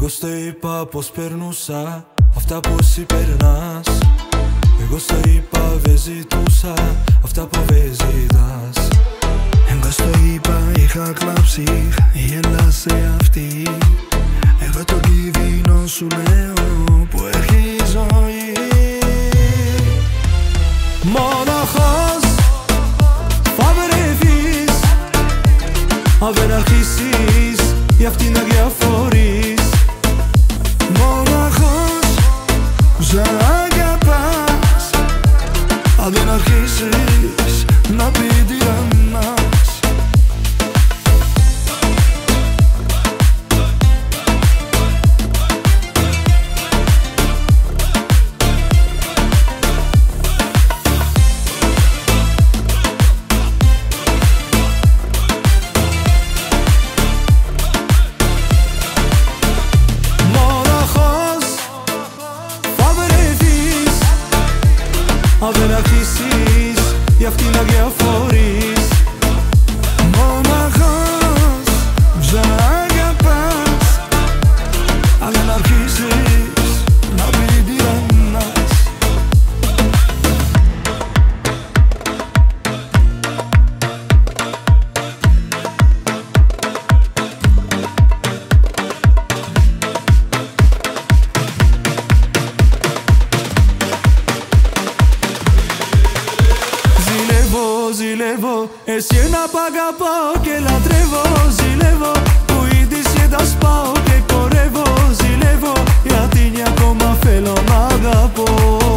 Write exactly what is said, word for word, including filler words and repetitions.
Εγώ στο είπα πως περνούσα αυτά που εσύ περνάς. Εγώ στο είπα δεν ζητούσα αυτά που δεν ζητάς. Εγώ στο είπα είχα κλάψει, γέλασε αυτή. Εγώ το κίνδυνο σου λέω που έχει ζωή. Μοναχός θα βρεθείς αν δεν αρχίσεις για αυτή να διαφορείς. Μοναχός σ' αγαπάς αν δεν αρχίσεις να πει τυραννάς. Αν δεν αρχίσεις για αυτή να διαφορείς. Μοναχός σ' αγαπάς αν δεν αρχίσεις να πει τυραννάς. Ζηλεύω, εσένα π' αγαπάω και λατρεύω. Ζηλεύω που ήδη σε τα σπάω και κορεύω. Ζηλεύω γιατί ακόμα θέλω να αγαπώ.